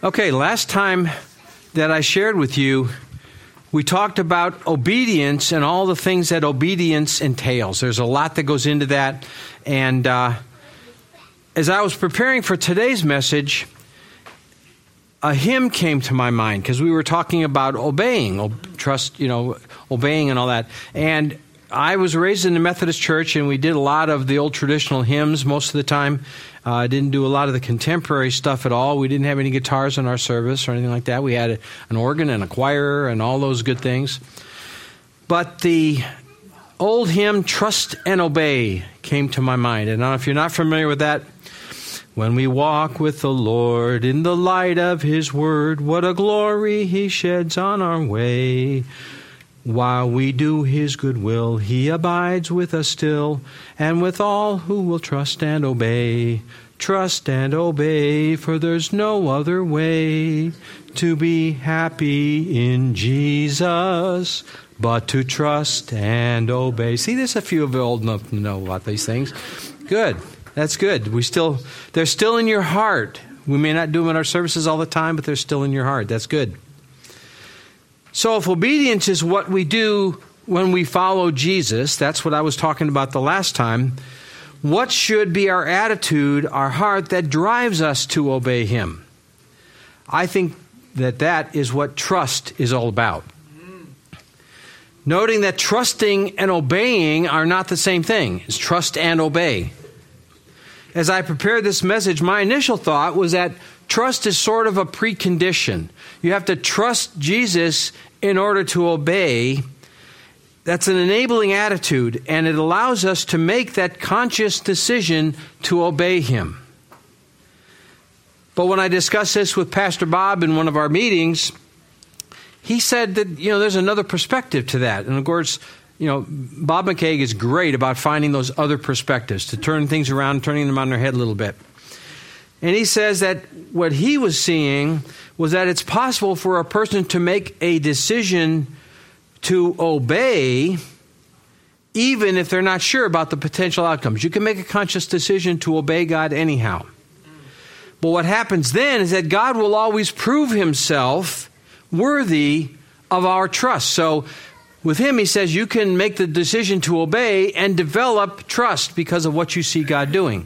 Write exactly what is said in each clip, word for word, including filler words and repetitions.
Okay, last time that I shared with you, we talked about obedience and all the things that obedience entails. There's a lot that goes into that. And uh, as I was preparing for today's message, a hymn came to my mind because we were talking about obeying, ob- trust, you know, obeying and all that. And I was raised in the Methodist Church, and we did a lot of the old traditional hymns most of the time. I uh, didn't do a lot of the contemporary stuff at all. We didn't have any guitars in our service or anything like that. We had a, an organ and a choir and all those good things. But the old hymn, Trust and Obey, came to my mind. And if you're not familiar with that, when we walk with the Lord in the light of His Word, what a glory He sheds on our way. While we do His good will, He abides with us still, and with all who will trust and obey. Trust and obey, for there's no other way to be happy in Jesus, but to trust and obey. See, there's a few of you old enough to know about these things. Good. That's good. We still, they're still in your heart. We may not do them in our services all the time, but they're still in your heart. That's good. So if obedience is what we do when we follow Jesus, that's what I was talking about the last time, what should be our attitude, our heart that drives us to obey Him? I think that that is what trust is all about. Noting that trusting and obeying are not the same thing. It's trust and obey. As I prepared this message, my initial thought was that trust is sort of a precondition. You have to trust Jesus in order to obey. That's an enabling attitude, and it allows us to make that conscious decision to obey Him. But when I discussed this with Pastor Bob in one of our meetings, he said that, you know, there's another perspective to that. And of course, you know, Bob McCaig is great about finding those other perspectives, to turn things around, turning them on their head a little bit. And he says that what he was seeing was that it's possible for a person to make a decision to obey even if they're not sure about the potential outcomes. You can make a conscious decision to obey God anyhow. But what happens then is that God will always prove Himself worthy of our trust. So with Him, He says you can make the decision to obey and develop trust because of what you see God doing.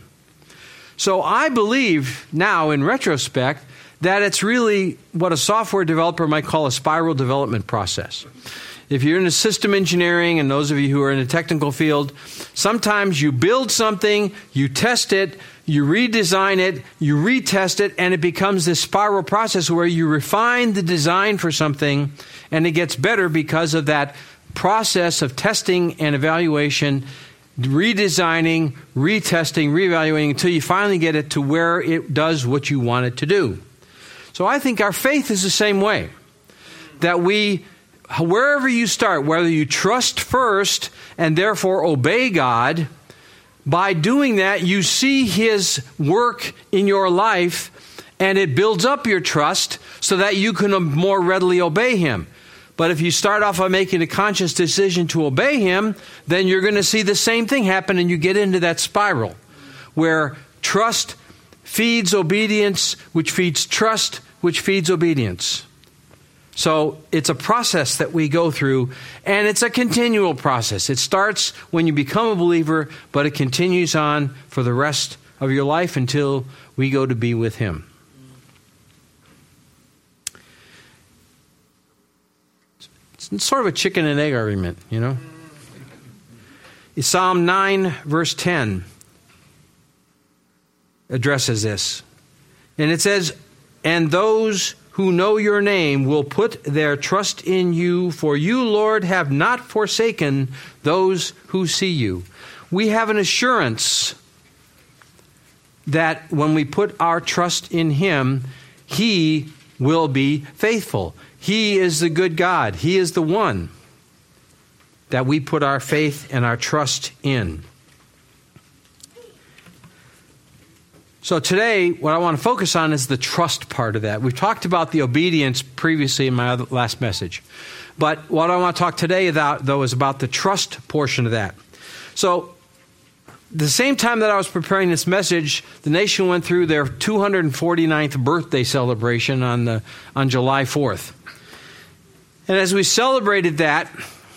So I believe now, in retrospect, that it's really what a software developer might call a spiral development process. If you're into system engineering, and those of you who are in the technical field, sometimes you build something, you test it, you redesign it, you retest it, and it becomes this spiral process where you refine the design for something, and it gets better because of that process of testing and evaluation, redesigning, retesting, reevaluating until you finally get it to where it does what you want it to do. So I think our faith is the same way. That we, wherever you start, whether you trust first and therefore obey God, by doing that you see His work in your life and it builds up your trust so that you can more readily obey Him. But if you start off by making a conscious decision to obey Him, then you're going to see the same thing happen, and you get into that spiral where trust feeds obedience, which feeds trust, which feeds obedience. So it's a process that we go through, and it's a continual process. It starts when you become a believer, but it continues on for the rest of your life until we go to be with Him. It's sort of a chicken and egg argument, you know. Psalm nine, verse ten addresses this. And it says, "And those who know your name will put their trust in you, for you, Lord, have not forsaken those who see you." We have an assurance that when we put our trust in Him, He will be faithful. He is the good God. He is the one that we put our faith and our trust in. So today, what I want to focus on is the trust part of that. We've talked about the obedience previously in my other, last message. But what I want to talk today about, though, is about the trust portion of that. So the same time that I was preparing this message, the nation went through their two hundred forty-ninth birthday celebration on the on July fourth. And as we celebrated that,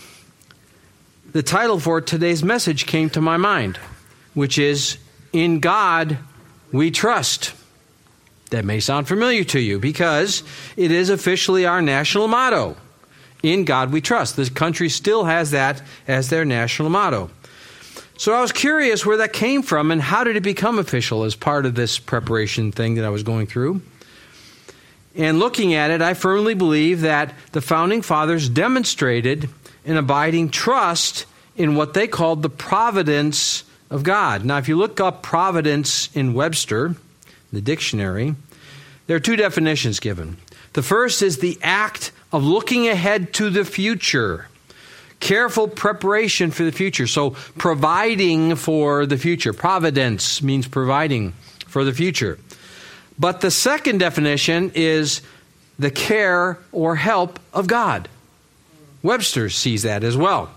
the title for today's message came to my mind, which is, In God We Trust. That may sound familiar to you because it is officially our national motto. In God We Trust. The country still has that as their national motto. So I was curious where that came from and how did it become official as part of this preparation thing that I was going through. And looking at it, I firmly believe that the Founding Fathers demonstrated an abiding trust in what they called the providence of God. Now, if you look up providence in Webster, the dictionary, there are two definitions given. The first is the act of looking ahead to the future. Careful preparation for the future. So providing for the future. Providence means providing for the future. But the second definition is the care or help of God. Webster sees that as well.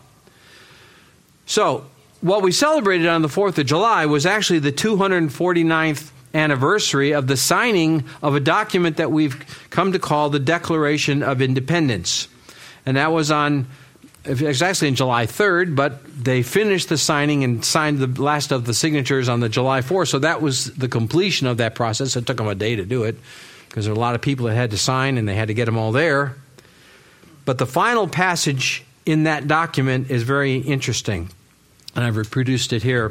So what we celebrated on the fourth of July was actually the two hundred forty-ninth anniversary of the signing of a document that we've come to call the Declaration of Independence. And that was on, it was actually on July third, but they finished the signing and signed the last of the signatures on the July fourth. So that was the completion of that process. It took them a day to do it because there were a lot of people that had to sign and they had to get them all there. But the final passage in that document is very interesting. And I've reproduced it here.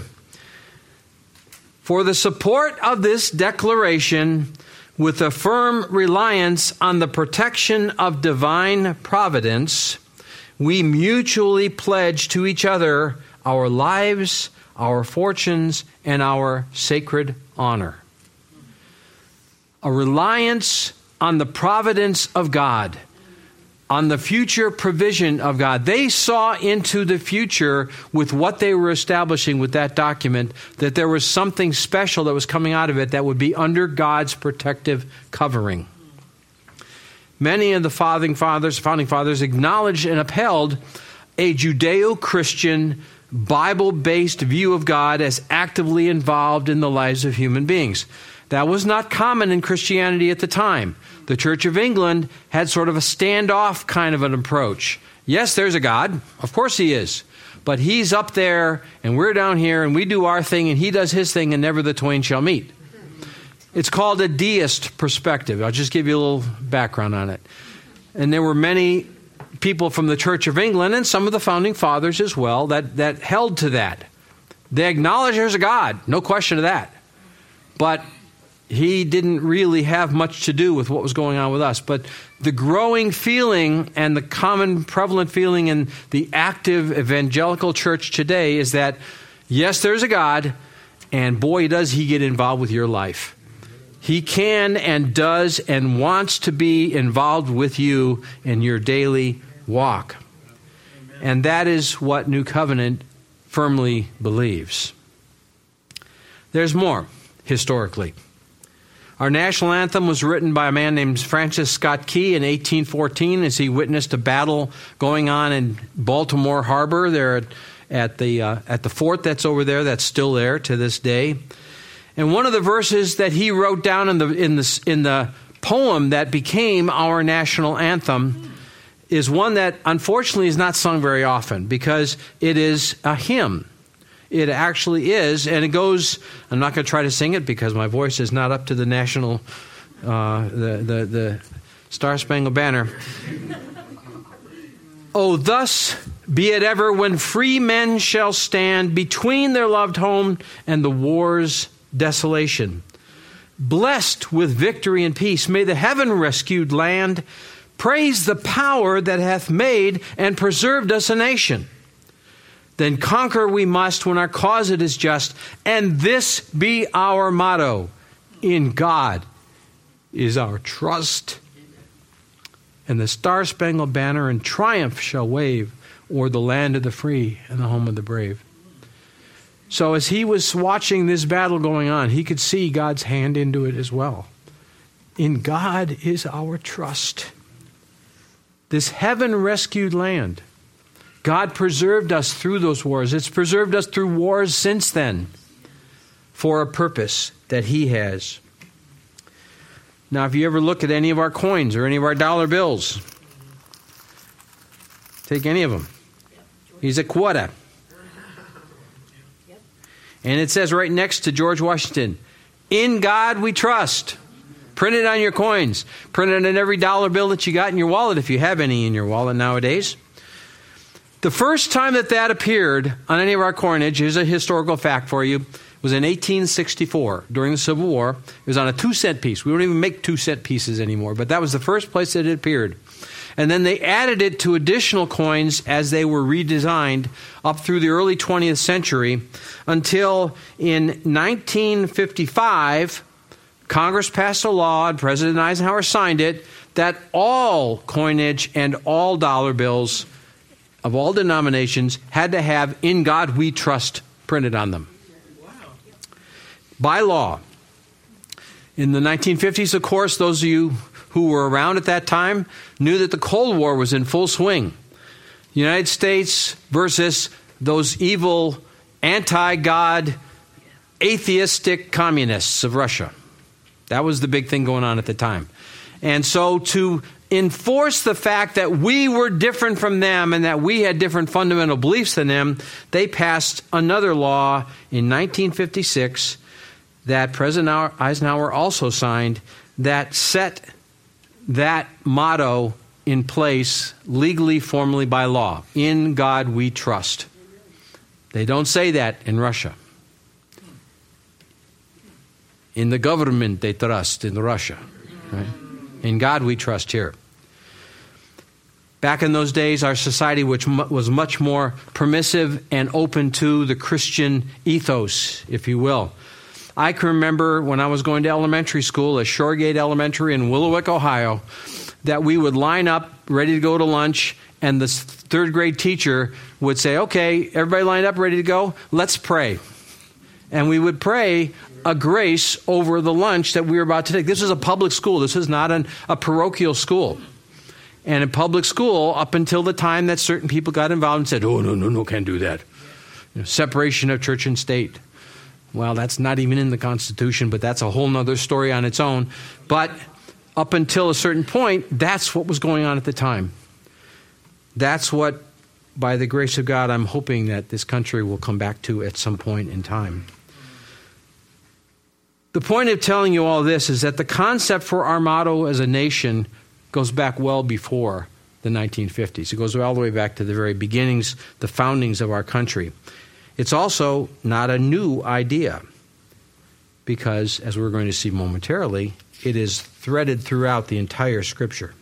For the support of this declaration, with a firm reliance on the protection of divine providence, we mutually pledge to each other our lives, our fortunes, and our sacred honor. A reliance on the providence of God, on the future provision of God. They saw into the future with what they were establishing with that document, that there was something special that was coming out of it that would be under God's protective covering. Many of the founding fathers, founding fathers acknowledged and upheld a Judeo-Christian, Bible-based view of God as actively involved in the lives of human beings. That was not common in Christianity at the time. The Church of England had sort of a standoff kind of an approach. Yes, there's a God. Of course he is. But he's up there and we're down here and we do our thing and he does his thing and never the twain shall meet. It's called a deist perspective. I'll just give you a little background on it. And there were many people from the Church of England and some of the founding fathers as well that, that held to that. They acknowledge there's a God. No question of that. But he didn't really have much to do with what was going on with us. But the growing feeling and the common prevalent feeling in the active evangelical church today is that, yes, there's a God, and boy, does he get involved with your life. He can and does and wants to be involved with you in your daily walk. Amen. And that is what New Covenant firmly believes. There's more, historically. Our national anthem was written by a man named Francis Scott Key in eighteen fourteen as he witnessed a battle going on in Baltimore Harbor there at, at the uh, at the fort that's over there, that's still there to this day. And one of the verses that he wrote down in the in the in the poem that became our national anthem is one that unfortunately is not sung very often because it is a hymn. It actually is, and it goes, I'm not going to try to sing it because my voice is not up to the national, uh, the, the, the Star-Spangled Banner. Oh, thus be it ever when free men shall stand between their loved home and the war's desolation. Blessed with victory and peace, may the heaven-rescued land praise the power that hath made and preserved us a nation. Then conquer we must when our cause it is just, and this be our motto: in God is our trust. And the Star-Spangled Banner in triumph shall wave o'er the land of the free and the home of the brave. So as he was watching this battle going on, he could see God's hand into it as well. In God is our trust. This heaven-rescued land, God preserved us through those wars. It's preserved us through wars since then for a purpose that he has. Now, if you ever look at any of our coins or any of our dollar bills, take any of them. He's a quota. And it says right next to George Washington, "In God we trust." Print it on your coins. Print it on every dollar bill that you got in your wallet, if you have any in your wallet nowadays. The first time that that appeared on any of our coinage, here's a historical fact for you, was in eighteen sixty-four during the Civil War. It was on a two-cent piece. We don't even make two-cent pieces anymore, but that was the first place that it appeared. And then they added it to additional coins as they were redesigned up through the early twentieth century until in nineteen fifty-five, Congress passed a law, and President Eisenhower signed it, that all coinage and all dollar bills of all denominations had to have "In God We Trust" printed on them. Wow. By law. In the nineteen fifties, of course, those of you who were around at that time knew that the Cold War was in full swing. The United States versus those evil, anti-God, atheistic communists of Russia. That was the big thing going on at the time. And so to enforce the fact that we were different from them and that we had different fundamental beliefs than them, they passed another law in nineteen fifty-six that President Eisenhower also signed that set that motto in place legally, formally by law. "In God we trust." They don't say that in Russia. In the government they trust in Russia. Right? In God we trust here. Back in those days, our society, which was much more permissive and open to the Christian ethos, if you will. I can remember when I was going to elementary school at Shoregate Elementary in Willowick, Ohio, that we would line up ready to go to lunch, and the third grade teacher would say, "Okay, everybody lined up, ready to go? Let's pray." And we would pray a grace over the lunch that we were about to take. This is a public school. This is not an, a parochial school. And in public school, up until the time that certain people got involved and said, "Oh, no, no, no, can't do that." You know, separation of church and state. Well, that's not even in the Constitution, but that's a whole other story on its own. But up until a certain point, that's what was going on at the time. That's what, by the grace of God, I'm hoping that this country will come back to at some point in time. The point of telling you all this is that the concept for our motto as a nation goes back well before the nineteen fifties. It goes all the way back to the very beginnings, the foundings of our country. It's also not a new idea because, as we're going to see momentarily, it is threaded throughout the entire Scripture.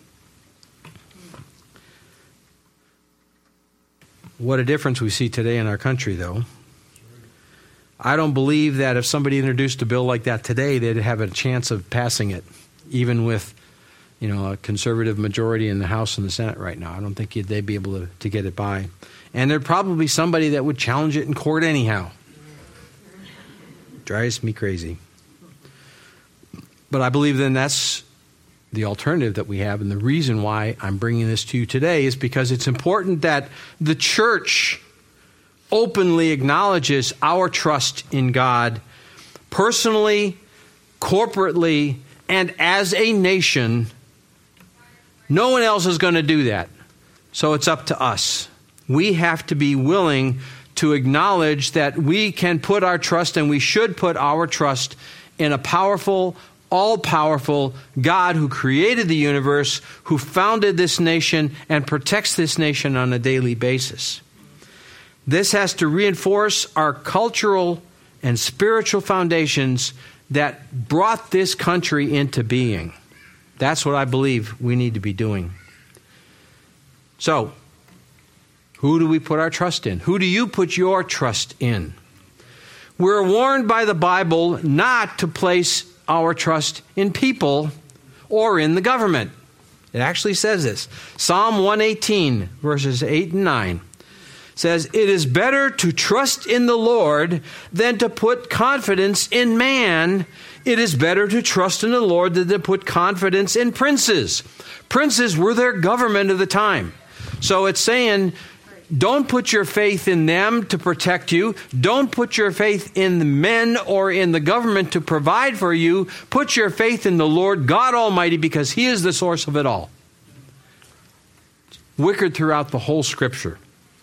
What a difference we see today in our country, though. I don't believe that if somebody introduced a bill like that today, they'd have a chance of passing it, even with, you know, a conservative majority in the House and the Senate right now. I don't think they'd be able to, to get it by. And there'd probably be somebody that would challenge it in court anyhow. Drives me crazy. But I believe then that's the alternative that we have. And the reason why I'm bringing this to you today is because it's important that the church openly acknowledges our trust in God personally, corporately, and as a nation. No one else is going to do that. So it's up to us. We have to be willing to acknowledge that we can put our trust, and we should put our trust, in a powerful, all-powerful God who created the universe, who founded this nation and protects this nation on a daily basis. This has to reinforce our cultural and spiritual foundations that brought this country into being. That's what I believe we need to be doing. So, who do we put our trust in? Who do you put your trust in? We're warned by the Bible not to place our trust in people or in the government. It actually says this. Psalm one eighteen, verses eight and nine, says, "It is better to trust in the Lord than to put confidence in man. It is better to trust in the Lord than to put confidence in princes." Princes were their government of the time. So it's saying, don't put your faith in them to protect you. Don't put your faith in the men or in the government to provide for you. Put your faith in the Lord God Almighty, because He is the source of it all. Wicked throughout the whole Scripture.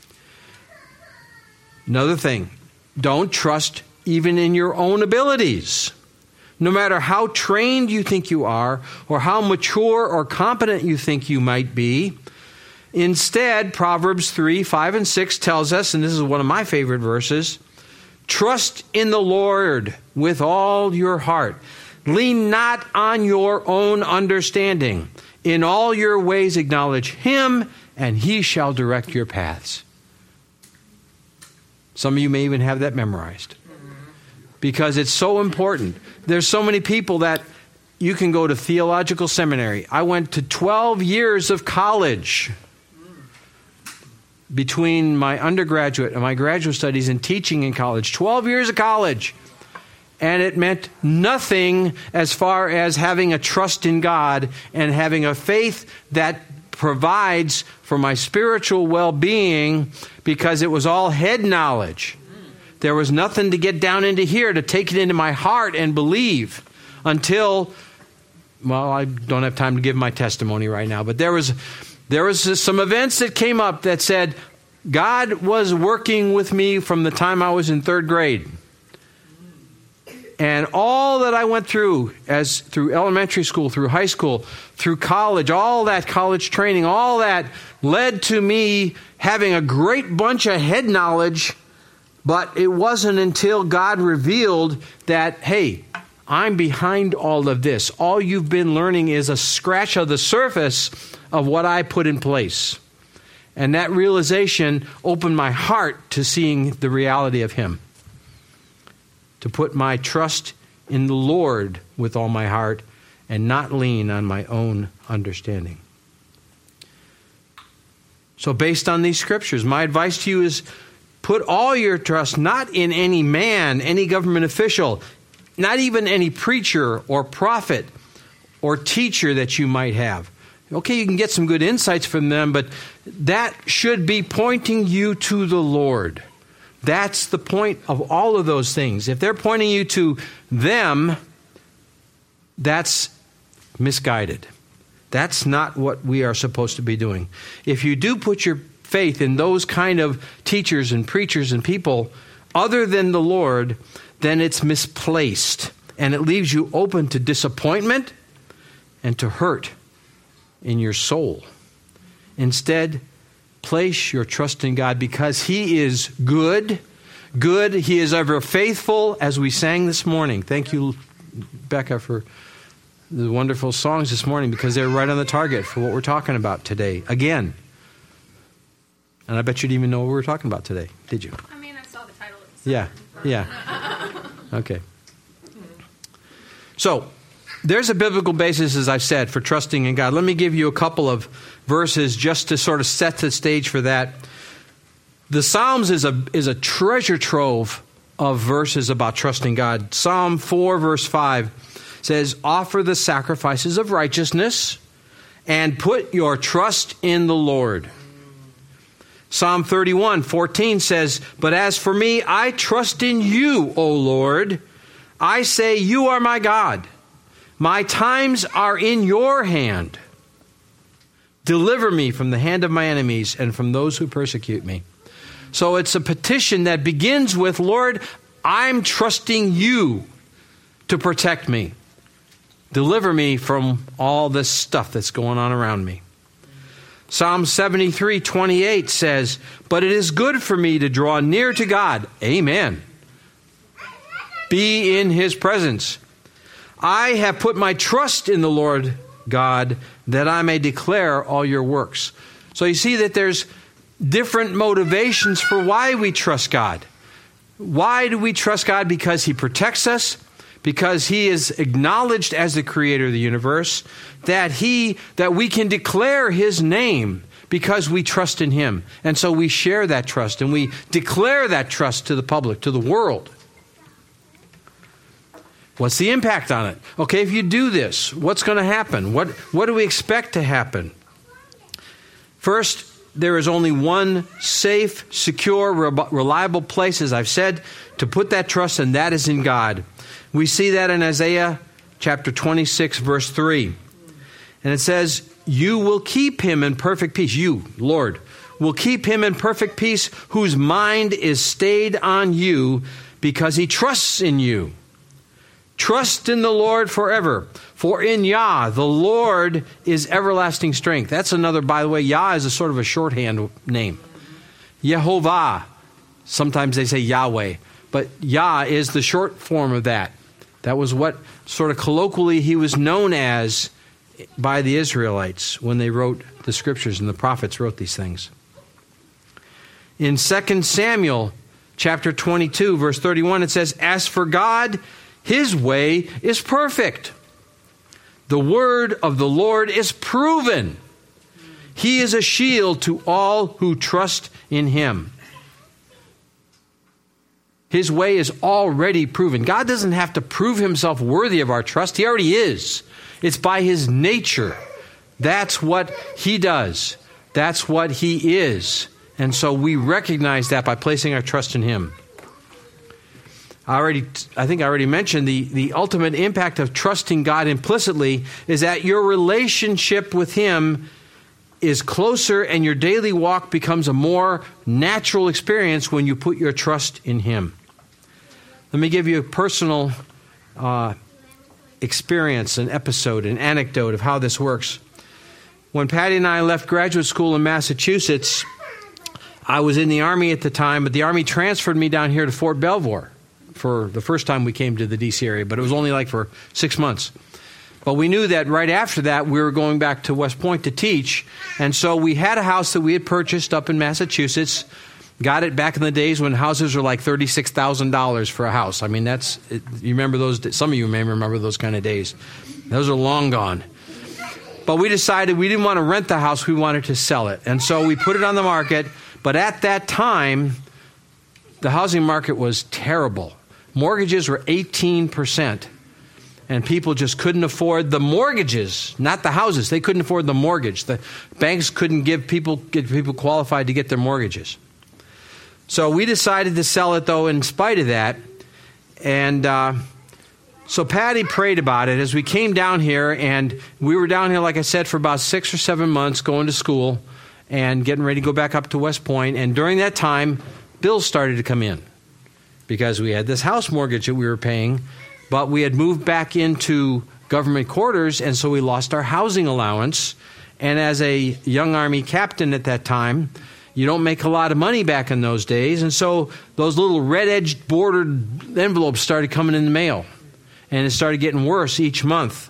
Another thing, don't trust even in your own abilities. No matter how trained you think you are, or how mature or competent you think you might be. Instead, Proverbs three, five, and six tells us, and this is one of my favorite verses, trust in the Lord with all your heart. Lean not on your own understanding. In all your ways acknowledge Him, and He shall direct your paths. Some of you may even have that memorized, because it's so important. There's so many people that you can go to theological seminary. I went to twelve years of college between my undergraduate and my graduate studies and teaching in college. twelve years of college. And it meant nothing as far as having a trust in God and having a faith that provides for my spiritual well-being, because it was all head knowledge. There was nothing to get down into here to take it into my heart and believe until, well, I don't have time to give my testimony right now, but there was there was some events that came up that said God was working with me from the time I was in third grade. And all that I went through, as through elementary school, through high school, through college, all that college training, all that led to me having a great bunch of head knowledge. But it wasn't until God revealed that, hey, I'm behind all of this. All you've been learning is a scratch of the surface of what I put in place. And that realization opened my heart to seeing the reality of Him. To put my trust in the Lord with all my heart and not lean on my own understanding. So based on these scriptures, my advice to you is put all your trust not in any man, any government official, not even any preacher or prophet or teacher that you might have. Okay, you can get some good insights from them, but that should be pointing you to the Lord. That's the point of all of those things. If they're pointing you to them, that's misguided. That's not what we are supposed to be doing. If you do put your faith in those kind of teachers and preachers and people other than the Lord, then it's misplaced. And it leaves you open to disappointment and to hurt in your soul. Instead, place your trust in God, because He is good. Good. He is ever faithful, as we sang this morning. Thank you, Becca, for the wonderful songs this morning, because they're right on the target for what we're talking about today. Again. And I bet you didn't even know what we were talking about today, did you? I mean, I saw the title of the Yeah, yeah. Okay. So, there's a biblical basis, as I've said, for trusting in God. Let me give you a couple of verses just to sort of set the stage for that. The Psalms is a is a treasure trove of verses about trusting God. Psalm four, verse five says, offer the sacrifices of righteousness and put your trust in the Lord. Psalm thirty-one, fourteen says, but as for me, I trust in you, O Lord. I say, you are my God. My times are in your hand. Deliver me from the hand of my enemies and from those who persecute me. So it's a petition that begins with, Lord, I'm trusting you to protect me. Deliver me from all this stuff that's going on around me. Psalm seventy-three, twenty-eight says, but it is good for me to draw near to God. Amen. Be in His presence. I have put my trust in the Lord God, that I may declare all your works. So you see that there's different motivations for why we trust God. Why do we trust God? Because He protects us, because He is acknowledged as the creator of the universe, that He that we can declare His name because we trust in Him. And so we share that trust and we declare that trust to the public, to the world. What's the impact on it? Okay, if you do this, what's going to happen? What, what do we expect to happen? First, there is only one safe, secure, reliable place, as I've said, to put that trust, and that is in God. We see that in Isaiah chapter twenty-six, verse three. And it says, you will keep him in perfect peace. You, Lord, will keep him in perfect peace whose mind is stayed on you because he trusts in you. Trust in the Lord forever. For in Yah, the Lord is everlasting strength. That's another, by the way, Yah is a sort of a shorthand name. Yehovah. Sometimes they say Yahweh. But Yah is the short form of that. That was what sort of colloquially he was known as by the Israelites when they wrote the scriptures and the prophets wrote these things. In Second Samuel chapter twenty-two, verse thirty-one, it says, as for God, his way is perfect. The word of the Lord is proven. He is a shield to all who trust in him. His way is already proven. God doesn't have to prove himself worthy of our trust. He already is. It's by his nature. That's what he does. That's what he is. And so we recognize that by placing our trust in him. I already, I think I already mentioned the, the ultimate impact of trusting God implicitly is that your relationship with him is closer and your daily walk becomes a more natural experience when you put your trust in him. Let me give you a personal uh, experience, an episode, an anecdote of how this works. When Patty and I left graduate school in Massachusetts, I was in the Army at the time, but the Army transferred me down here to Fort Belvoir for the first time we came to the D C area, but it was only like for six months. But we knew that right after that, we were going back to West Point to teach. And so we had a house that we had purchased up in Massachusetts, got it back in the days when houses were like thirty-six thousand dollars for a house. I mean, that's, you remember those, some of you may remember those kind of days. Those are long gone. But we decided we didn't want to rent the house, we wanted to sell it. And so we put it on the market. But at that time, the housing market was terrible. Mortgages were eighteen percent. And people just couldn't afford the mortgages, not the houses. They couldn't afford the mortgage. The banks couldn't give people get people qualified to get their mortgages. So we decided to sell it, though, in spite of that. And uh, so Patty prayed about it as we came down here. And we were down here, like I said, for about six or seven months going to school and getting ready to go back up to West Point. And during that time, bills started to come in because we had this house mortgage that we were paying, but we had moved back into government quarters, and so we lost our housing allowance. And as a young Army captain at that time, you don't make a lot of money back in those days, and so those little red-edged bordered envelopes started coming in the mail, and it started getting worse each month.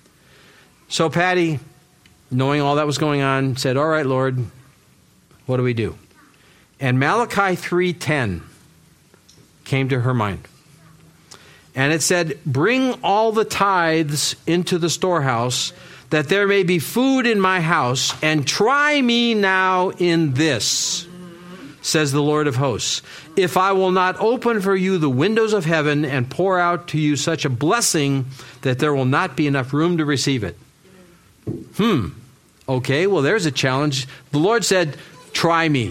So Patty, knowing all that was going on, said, all right, Lord, what do we do? And Malachi three ten came to her mind. And it said, bring all the tithes into the storehouse, that there may be food in my house, and try me now in this, says the Lord of hosts, if I will not open for you the windows of heaven and pour out to you such a blessing that there will not be enough room to receive it. Hmm. Okay, well, there's a challenge. The Lord said, try me.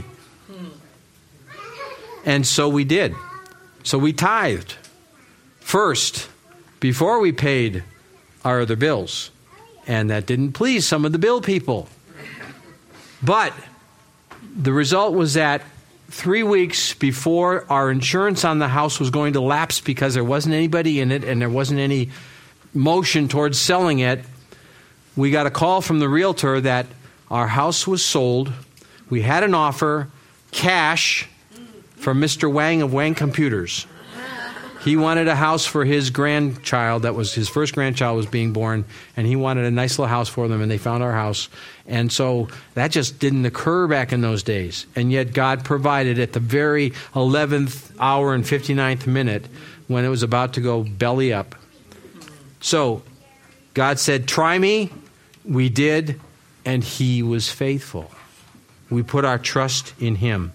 And so we did. So we tithed first before we paid our other bills. And that didn't please some of the bill people. But the result was that three weeks before our insurance on the house was going to lapse because there wasn't anybody in it and there wasn't any motion towards selling it, we got a call from the realtor that our house was sold. We had an offer, cash, from Mister Wang of Wang Computers. He wanted a house for his grandchild. That was his first grandchild was being born, and he wanted a nice little house for them, and they found our house. And so that just didn't occur back in those days. And yet God provided at the very eleventh hour and fifty-ninth minute when it was about to go belly up. So God said, try me. We did, and he was faithful. We put our trust in him.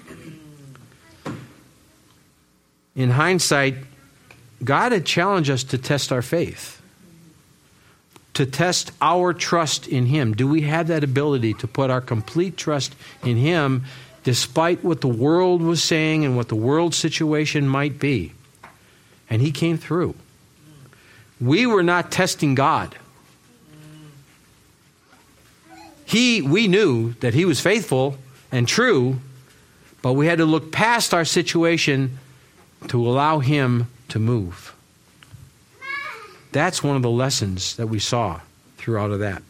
In hindsight, God had challenged us to test our faith. to test our trust in Him. Do we have that ability to put our complete trust in Him despite what the world was saying and what the world situation might be? And He came through. We were not testing God. He, we knew that He was faithful and true, but we had to look past our situation to allow Him to move. That's one of the lessons that we saw throughout of that.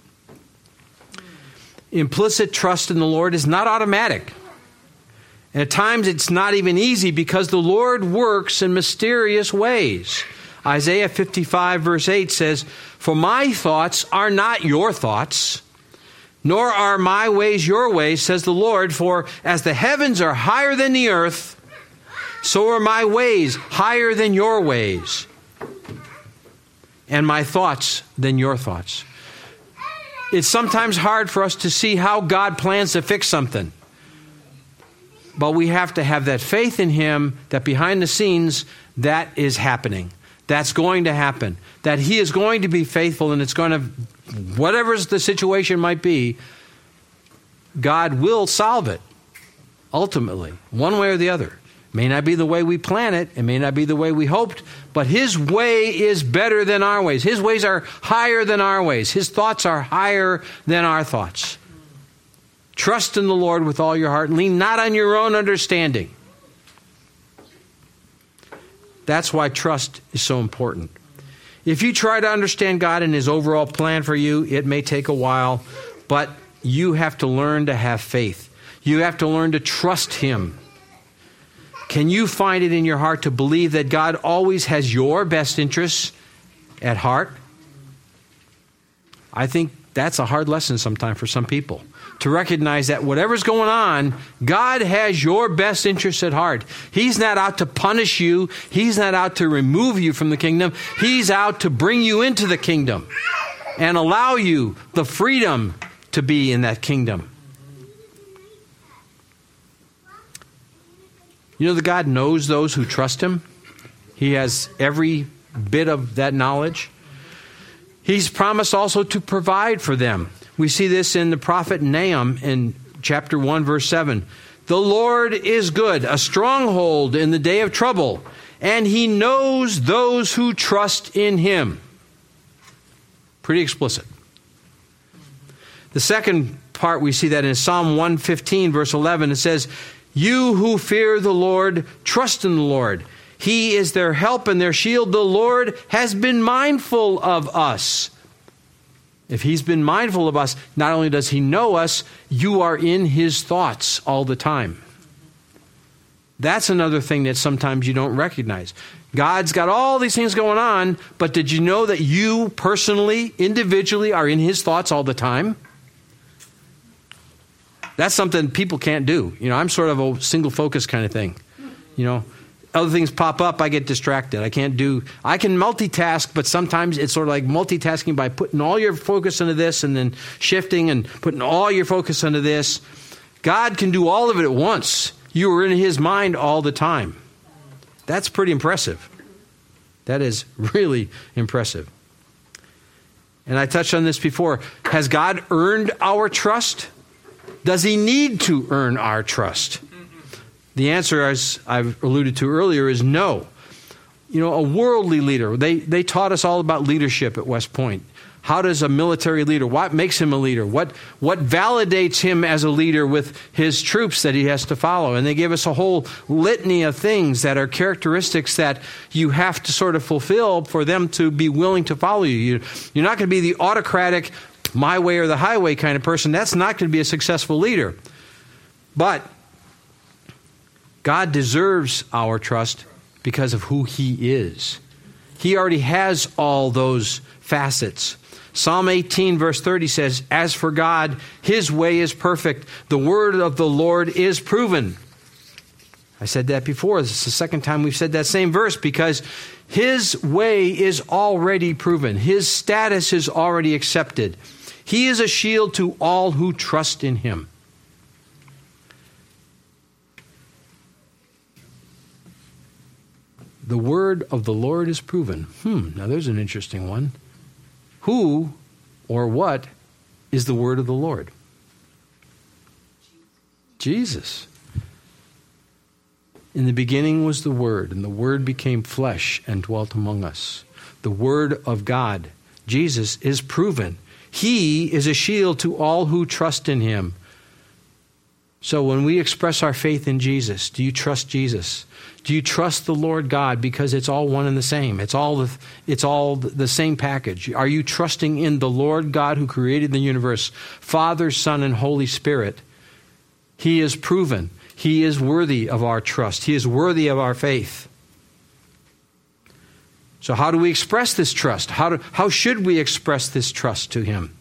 Implicit trust in the Lord is not automatic. And at times it's not even easy because the Lord works in mysterious ways. Isaiah fifty-five verse eight says, "For my thoughts are not your thoughts, nor are my ways your ways, says the Lord. For as the heavens are higher than the earth, so are my ways higher than your ways, and my thoughts than your thoughts." It's sometimes hard for us to see how God plans to fix something. But we have to have that faith in Him that behind the scenes, that is happening. That's going to happen. That He is going to be faithful, and it's going to, whatever the situation might be, God will solve it, ultimately, one way or the other. It may not be the way we plan it. It may not be the way we hoped, but His way is better than our ways. His ways are higher than our ways. His thoughts are higher than our thoughts. Trust in the Lord with all your heart and lean not on your own understanding. That's why trust is so important. If you try to understand God and His overall plan for you, it may take a while, but you have to learn to have faith. You have to learn to trust Him. Can you find it in your heart to believe that God always has your best interests at heart? I think that's a hard lesson sometimes for some people. To recognize that whatever's going on, God has your best interests at heart. He's not out to punish you. He's not out to remove you from the kingdom. He's out to bring you into the kingdom and allow you the freedom to be in that kingdom. You know that God knows those who trust Him. He has every bit of that knowledge. He's promised also to provide for them. We see this in the prophet Nahum in chapter one, verse seven. "The Lord is good, a stronghold in the day of trouble, and He knows those who trust in Him." Pretty explicit. The second part, we see that in Psalm one fifteen, verse eleven. It says, "You who fear the Lord, trust in the Lord. He is their help and their shield. The Lord has been mindful of us." If He's been mindful of us, not only does He know us, you are in His thoughts all the time. That's another thing that sometimes you don't recognize. God's got all these things going on, but did you know that you personally, individually, are in His thoughts all the time? That's something people can't do. You know, I'm sort of a single focus kind of thing. You know, other things pop up, I get distracted. I can't do, I can multitask, but sometimes it's sort of like multitasking by putting all your focus into this and then shifting and putting all your focus into this. God can do all of it at once. You are in His mind all the time. That's pretty impressive. That is really impressive. And I touched on this before. Has God earned our trust? Does He need to earn our trust? The answer, as I've alluded to earlier, is no. You know, a worldly leader, they, they taught us all about leadership at West Point. How does a military leader, what makes him a leader? What, what validates him as a leader with his troops that he has to follow? And they give us a whole litany of things that are characteristics that you have to sort of fulfill for them to be willing to follow you. you you're not going to be the autocratic, my way or the highway kind of person. That's not going to be a successful leader. But God deserves our trust because of who He is. He already has all those facets. Psalm eighteen verse thirty says, "As for God, His way is perfect. The word of the Lord is proven." I said that before. This is the second time we've said that same verse because His way is already proven. His status is already accepted. He is a shield to all who trust in Him. The word of the Lord is proven. Hmm, now there's an interesting one. Who or what is the word of the Lord? Jesus. In the beginning was the Word, and the Word became flesh and dwelt among us. The Word of God, Jesus, is proven. He is a shield to all who trust in Him. So when we express our faith in Jesus, do you trust Jesus? Do you trust the Lord God? Because it's all one and the same. It's all the, it's all the same package. Are you trusting in the Lord God who created the universe, Father, Son, and Holy Spirit? He is proven. He is worthy of our trust. He is worthy of our faith. So how do we express this trust? How do, how should we express this trust to Him?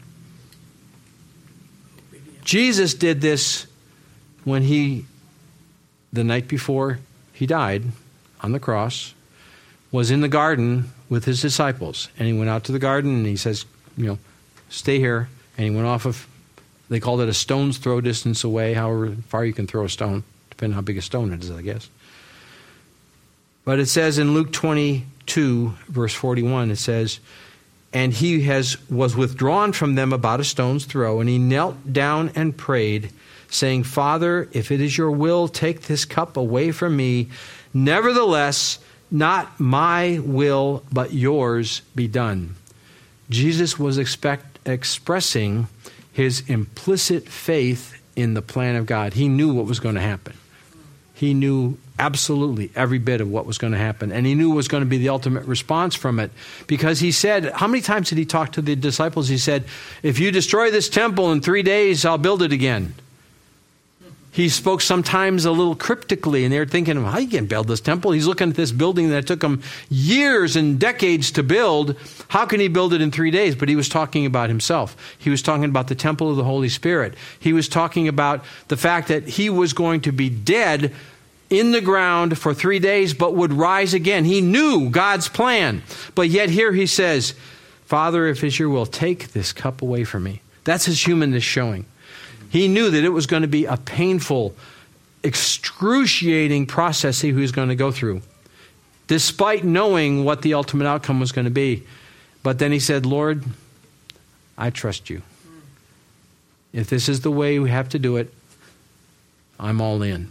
Jesus did this when He, the night before He died on the cross, was in the garden with His disciples. And He went out to the garden and He says, you know, stay here. And He went off of, they called it a stone's throw distance away, however far you can throw a stone, depending on how big a stone it is, I guess. But it says in Luke twenty-two, verse forty-one, it says, and He has was withdrawn from them about a stone's throw, and He knelt down and prayed, saying, Father, if it is your will, take this cup away from me. Nevertheless, not my will, but yours be done. Jesus was expect, expressing His implicit faith in the plan of God. He knew what was going to happen. He knew absolutely every bit of what was going to happen. And He knew what was going to be the ultimate response from it. Because He said, how many times did He talk to the disciples? He said, if you destroy this temple in three days, I'll build it again. He spoke sometimes a little cryptically, and they're thinking, well, how you can build this temple? He's looking at this building that took him years and decades to build. How can He build it in three days? But He was talking about Himself. He was talking about the temple of the Holy Spirit. He was talking about the fact that He was going to be dead in the ground for three days, but would rise again. He knew God's plan. But yet here He says, Father, if it's your will, take this cup away from me. That's His humanness showing. He knew that it was going to be a painful, excruciating process He was going to go through, despite knowing what the ultimate outcome was going to be. But then He said, Lord, I trust you. If this is the way we have to do it, I'm all in.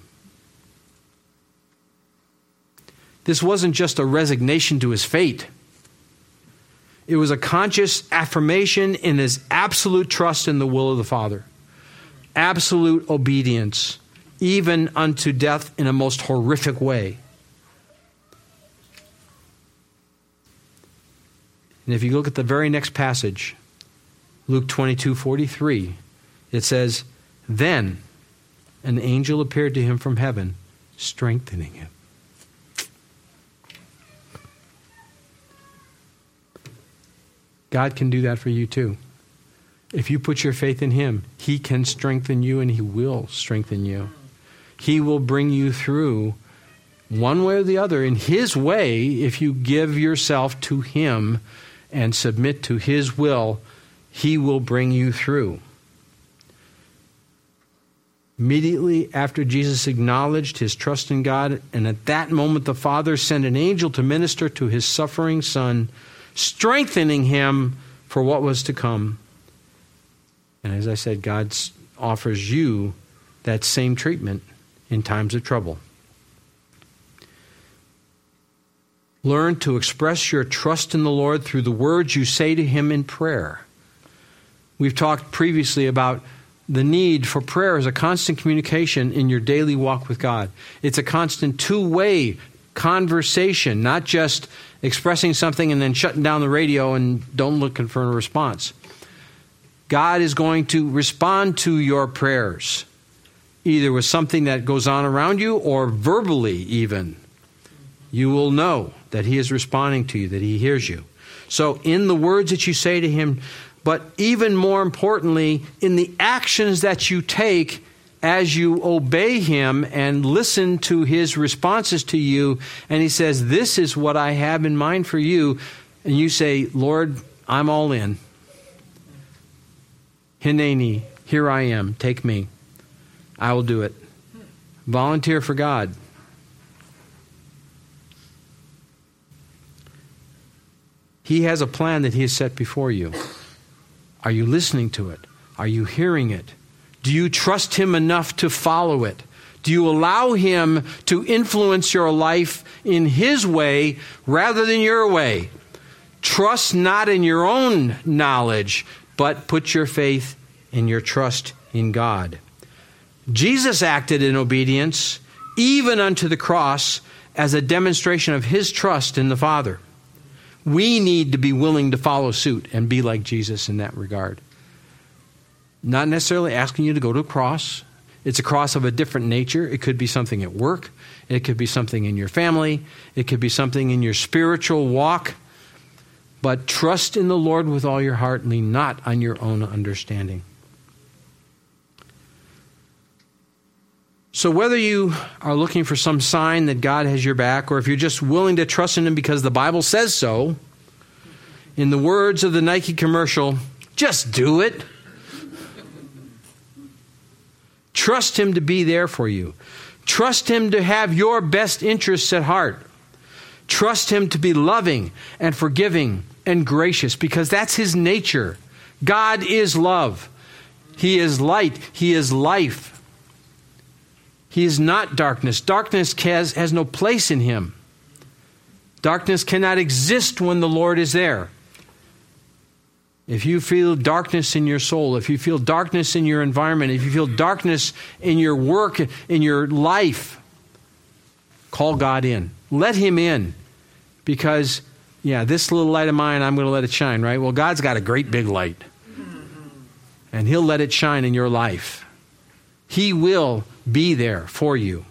This wasn't just a resignation to His fate. It was a conscious affirmation in His absolute trust in the will of the Father. Absolute obedience, even unto death in a most horrific way. And if you look at the very next passage, Luke twenty-two forty-three, it says, then an angel appeared to him from heaven, strengthening him. God can do that for you too. If you put your faith in Him, He can strengthen you, and He will strengthen you. He will bring you through one way or the other in His way. If you give yourself to Him and submit to His will, He will bring you through. Immediately after Jesus acknowledged His trust in God, and at that moment the Father sent an angel to minister to His suffering Son, strengthening Him for what was to come. And as I said, God offers you that same treatment in times of trouble. Learn to express your trust in the Lord through the words you say to Him in prayer. We've talked previously about the need for prayer as a constant communication in your daily walk with God. It's a constant two-way conversation, not just expressing something and then shutting down the radio and don't look for a response. God is going to respond to your prayers, either with something that goes on around you or verbally even. You will know that He is responding to you, that He hears you. So in the words that you say to Him, but even more importantly, in the actions that you take as you obey Him and listen to His responses to you, and He says, this is what I have in mind for you, and you say, Lord, I'm all in. Hineni, here I am, take me. I will do it. Volunteer for God. He has a plan that He has set before you. Are you listening to it? Are you hearing it? Do you trust him enough to follow it? Do you allow him to influence your life in his way rather than your way? Trust not in your own knowledge, but put your faith in your trust in God. Jesus acted in obedience, even unto the cross, as a demonstration of his trust in the Father. We need to be willing to follow suit and be like Jesus in that regard. Not necessarily asking you to go to a cross. It's a cross of a different nature. It could be something at work. It could be something in your family. It could be something in your spiritual walk. But trust in the Lord with all your heart and lean not on your own understanding. So whether you are looking for some sign that God has your back, or if you're just willing to trust in him because the Bible says so, in the words of the Nike commercial, just do it. Trust him to be there for you. Trust him to have your best interests at heart. Trust him to be loving and forgiving and gracious, because that's his nature. God is love. He is light. He is life. He is not darkness. Darkness has, has no place in him. Darkness cannot exist when the Lord is there. If you feel darkness in your soul, if you feel darkness in your environment, if you feel darkness in your work, in your life, call God in. Let him in. Because, yeah, this little light of mine, I'm going to let it shine, right? Well, God's got a great big light. And he'll let it shine in your life. He will be there for you.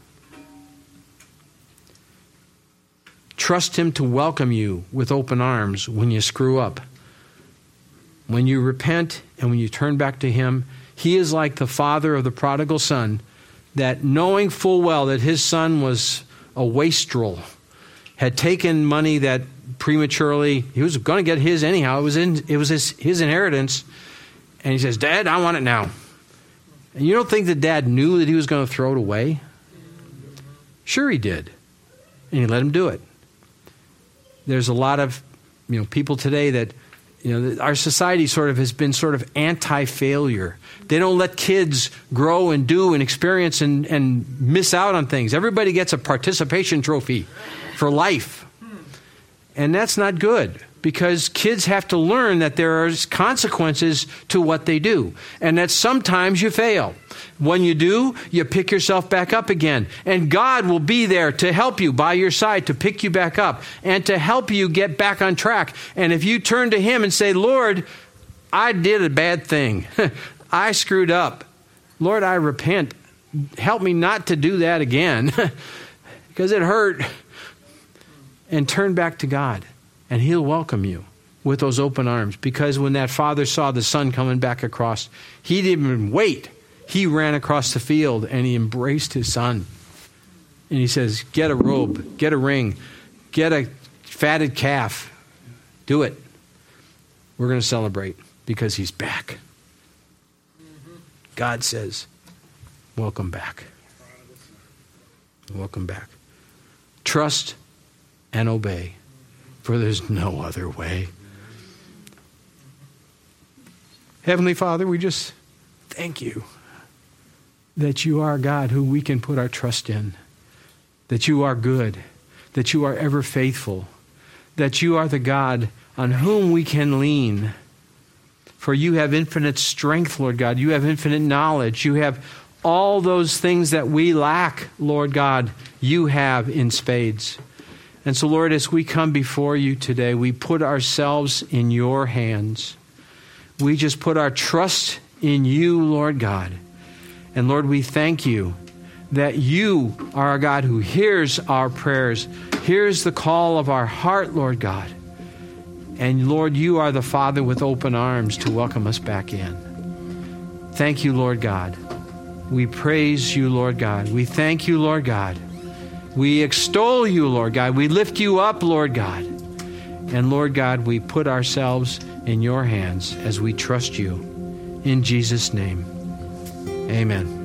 Trust him to welcome you with open arms when you screw up. When you repent and when you turn back to him, he is like the father of the prodigal son, that knowing full well that his son was a wastrel, had taken money that prematurely, he was going to get his anyhow, it was in, it was his, his inheritance, and he says, Dad, I want it now. And you don't think that Dad knew that he was going to throw it away? Sure he did. And he let him do it. There's a lot of, you know, people today that, you know, our society sort of has been sort of anti-failure. They don't let kids grow and do and experience and, and miss out on things. Everybody gets a participation trophy for life. And that's not good, because kids have to learn that there are consequences to what they do, and that sometimes you fail. When you do, you pick yourself back up again, and God will be there to help you by your side, to pick you back up and to help you get back on track. And if you turn to him and say, Lord, I did a bad thing. I screwed up. Lord, I repent. Help me not to do that again because it hurt. And turn back to God, and he'll welcome you with those open arms. Because when that father saw the son coming back across, he didn't even wait. He ran across the field and he embraced his son. And he says, get a robe, get a ring, get a fatted calf. Do it. We're going to celebrate because he's back. God says, welcome back. Welcome back. Trust and obey, for there's no other way. Heavenly Father, we just thank you that you are God who we can put our trust in, that you are good, that you are ever faithful, that you are the God on whom we can lean. For you have infinite strength, Lord God. You have infinite knowledge. You have all those things that we lack, Lord God, you have in spades. And so, Lord, as we come before you today, we put ourselves in your hands. We just put our trust in you, Lord God. And Lord, we thank you that you are a God who hears our prayers, hears the call of our heart, Lord God. And Lord, you are the Father with open arms to welcome us back in. Thank you, Lord God. We praise you, Lord God. We thank you, Lord God. We extol you, Lord God. We lift you up, Lord God. And Lord God, we put ourselves in your hands as we trust you. In Jesus' name, amen.